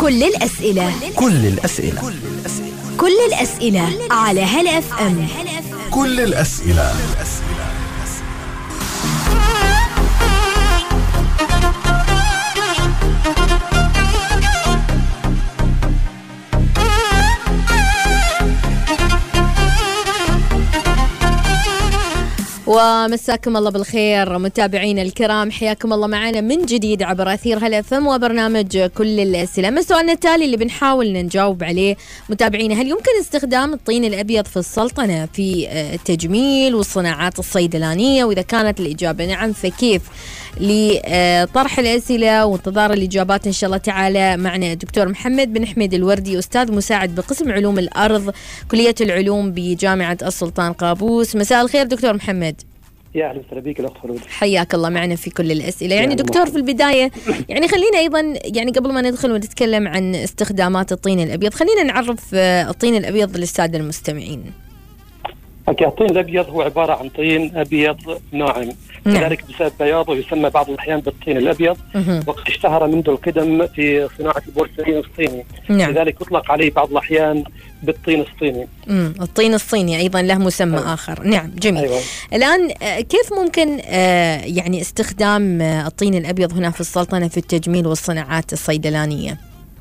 كل الأسئلة على هلا اف ام. كل الأسئلة. ومساكم الله بالخير متابعينا الكرام، حياكم الله معنا من جديد عبر أثير هلا اف ام وبرنامج كل الأسئلة. ما سؤالنا التالي اللي بنحاول نجاوب عليه متابعينا: هل يمكن استخدام الطين الأبيض في السلطنة في التجميل والصناعات الصيدلانية؟ وإذا كانت الإجابة نعم فكيف؟ لطرح الأسئلة وانتظار الإجابات إن شاء الله تعالى معنا الدكتور محمد بن حميد الوردي، أستاذ مساعد بقسم علوم الأرض كلية العلوم بجامعة السلطان قابوس. مساء الخير دكتور محمد. يا أهلا وسهلا بك الأخت خلود. حياك الله معنا في كل الأسئلة. يعني دكتور في البداية يعني خلينا أيضا يعني قبل ما ندخل ونتكلم عن استخدامات الطين الأبيض خلينا نعرف الطين الأبيض للسادة المستمعين. الطين الأبيض هو عبارة عن طين أبيض ناعم، لذلك بسبب بياضه يسمى بعض الأحيان بالطين الأبيض، وقد اشتهر منذ القدم في صناعة البورسلين الصيني. لذلك يطلق عليه بعض الأحيان بالطين الصيني. الطين الصيني أيضا له مسمى آخر. نعم جميل. الآن كيف ممكن يعني استخدام الطين الأبيض هنا في السلطنة في التجميل والصناعات الصيدلانية؟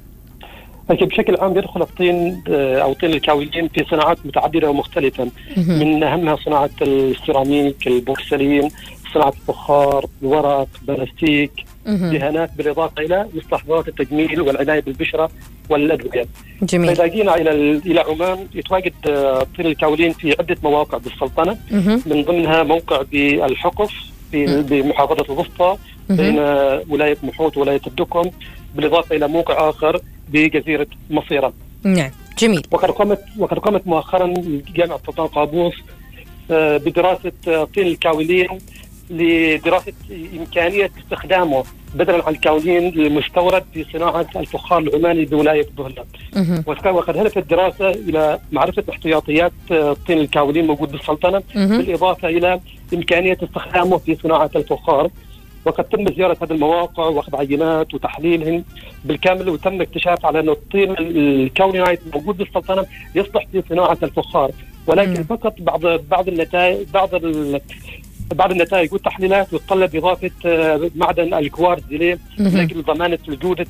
بشكل عام يدخل الطين أو طين الكاولين في صناعات متعددة ومختلفة، من أهمها صناعة السيراميك، البورسلين، صناعة الفخار، الورق، بلاستيك، دهانات، بالإضافة إلى مستحضرات التجميل والعناية بالبشرة والأدوية. جميل. فإذا جينا إلى عمان يتواجد طين الكاولين في عدة مواقع بالسلطنة، من ضمنها موقع بالحقف بمحافظة الوسطى بين ولاية محوط وولاية الدكم، بالإضافة إلى موقع آخر بجزيرة مصيرة. نعم جميل. وقد قامت مؤخرا جامعة السلطان قابوس بدراسة طين الكاولين لدراسة إمكانية استخدامه بدلا عن الكاولين المستورد في صناعة الفخار العماني بولاية دهلة. وقد هدفت الدراسة إلى معرفة احتياطيات طين الكاولين موجود بالسلطنة، بالإضافة إلى إمكانية استخدامه في صناعة الفخار. وقد تم زيارة هذه المواقع وأخذ عينات وتحليلهم بالكامل، وتم اكتشاف على أن الطين الكاولينايت موجود بالسلطنة يصلح في صناعة الفخار، ولكن فقط بعض النتائج والتحليلات يتطلب إضافة معدن الكوارتز إليه لأجل ضمانة جودة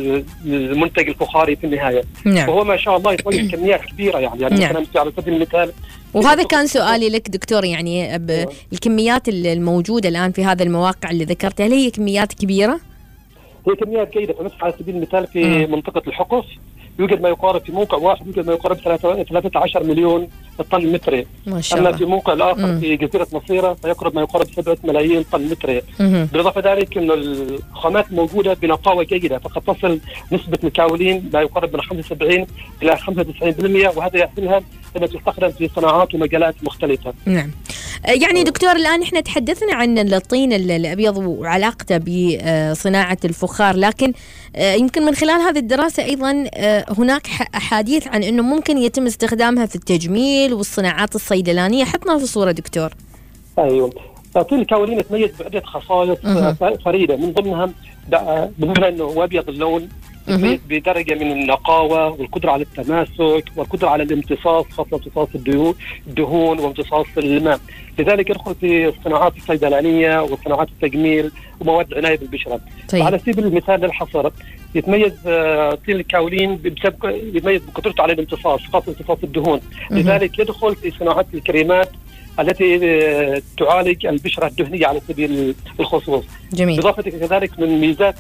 المنتج الفخاري في النهاية. وهو ما شاء الله يتوجد كميات كبيرة يعني مثلا على سبيل المثال. وهذا كان سؤالي لك دكتور، يعني الكميات الموجودة الآن في هذا المواقع اللي ذكرتها، هل هي كميات كبيرة؟ هي كميات جيدة. فمثلا على سبيل المثال في منطقة الحقف يوجد ما يقارب في موقع واحد يوجد ما يقارب 13 مليون طن متري. ما شاء الله. أما في موقع الآخر في جزيرة مصيرة فيقرب ما يقارب 7 ملايين طن متري. بالإضافة ذلك إنه الخامات موجودة بنقاوة جيدة، فقد تصل نسبة الكاولين ما يقارب من 75 إلى 95%، وهذا يحملها أنها تستخدم في صناعات ومجالات مختلفة. نعم. يعني دكتور الآن إحنا تحدثنا عن الطين الأبيض وعلاقته بصناعة الفخار، لكن يمكن من خلال هذه الدراسة أيضا هناك أحاديث عن أنه ممكن يتم استخدامها في التجميل والصناعات الصيدلانية. حطنا في صورة دكتور. أيوة. طين الكاولين يتميز بعدة خصائص فريدة، من ضمنها بالنسبة أنه هو أبيض اللون، بدرجة من النقاوة والقدرة على التماسك والقدرة على الامتصاص، خاصة امتصاص الدهون وامتصاص الماء. لذلك يدخل في الصناعات الصيدلانية وصناعات التجميل ومواد العناية بالبشرة. طيب. على سبيل المثال للحصر يتميز طين الكاولين يتميز بقدرته على الامتصاص، خاصة امتصاص الدهون. لذلك يدخل في صناعات الكريمات التي تعالج البشرة الدهنية على سبيل الخصوص. جميل. بالإضافة كذلك من ميزات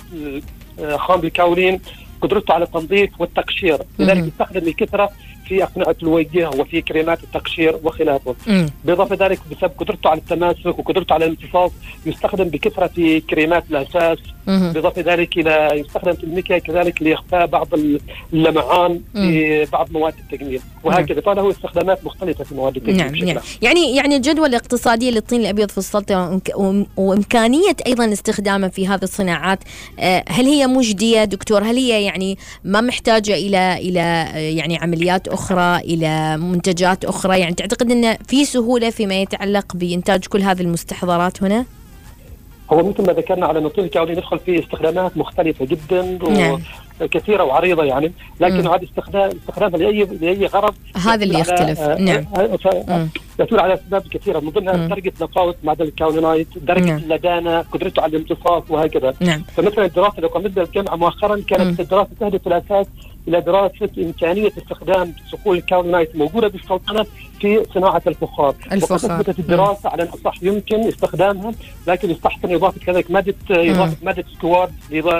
خام الكاولين قدرته على التنظيف والتقشير، لذلك يستخدم بكثرة في أقنعة الوجه وفي كريمات التقشير وخلافه. بالإضافة ذلك بسبب قدرته على التماسك وقدرته على الامتصاص يستخدم بكثرة في كريمات الأساس. بالإضافة ذلك إلى يستخدم في المكياج كذلك لإخفاء بعض اللمعان في بعض مواد التجميل، وهكذا. فله استخدامات مختلفة في مواد التجميل. نعم. يعني الجدوى الاقتصادية للطين الأبيض في السلطنة وإمكانية أيضا استخدامه في هذه الصناعات، هل هي مجدية دكتور؟ هل هي يعني ما محتاجة إلى يعني عمليات أخرى، إلى منتجات أخرى؟ يعني تعتقد أن في سهولة فيما يتعلق بإنتاج كل هذه المستحضرات هنا؟ هو مثل ما ذكرنا على الطين الكاولين يدخل فيه استخدامات مختلفة جدا وكثيرة وعريضة يعني، لكن هذا استخدامها لأي غرض هذا اللي يختلف. نعم. يدل على أسباب كثيرة، من ضمنها درجة نقاوة معدن الكاولينايت، درجة اللدانة، قدرته على الامتصاص وهكذا. فمثلا الدراسة اللي قامت بها الجامعة مؤخرا كانت الدراسة تهدف في الأساس إلى دراسة إمكانية استخدام صقول الكاولينايت موجودة بالسلطنة في صناعة الفخار. وقد أثبتت الدراسة على أنه صح يمكن استخدامها، لكن يستحسن إضافة كذلك مادة سكوارد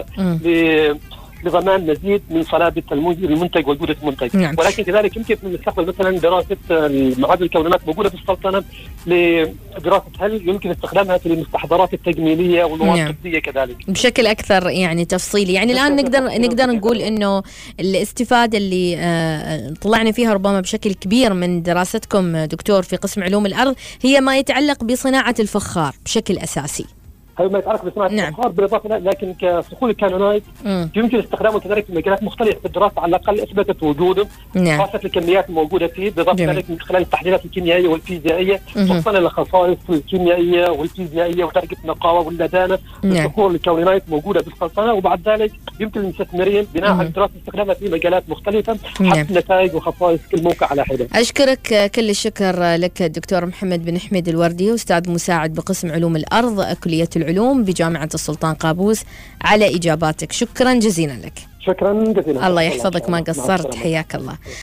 لضمان مزيد من صلابة المنتج وجودة المنتج. ولكن كذلك يمكن من المستقبل مثلا دراسة معادن الكاولينات موجودة في السلطنة لدراسة هل يمكن استخدامها في المستحضرات التجميلية والمواد الطبية كذلك بشكل أكثر يعني تفصيلي. يعني الآن نقدر نقول إنه الاستفادة اللي طلعنا فيها ربما بشكل كبير من دراستكم دكتور في قسم علوم الأرض هي ما يتعلق بصناعة الفخار بشكل أساسي. هو ما يتعلق بصناعة الفخار بالإضافة، لكن كصقول الكاولينايت يمكن استخدامه كذلك في مجالات مختلفة في الدراسة، على الأقل أثبتت وجوده خاصة الكميات الموجودة فيه، بالإضافة كذلك من خلال التحليلات الكيميائية والفيزيائية، وصلنا للخصائص الكيميائية والفيزيائية ودرجة النقاوة واللدانة لصقول الكاولينايت موجودة بالسلطنة. وبعد ذلك يمكن المستثمرين بناء على دراسة استخدامها في مجالات مختلفة حسب نتائج وخصائص كل موقع على حدة. أشكرك كل الشكر لك الدكتور محمد بن حميد الوردي، أستاذ مساعد بقسم علوم الأرض كلية العلوم بجامعة السلطان قابوس، على إجاباتك. شكرا جزيلا لك. شكرا جزيلا. الله يحفظك، ما قصرت، حياك الله.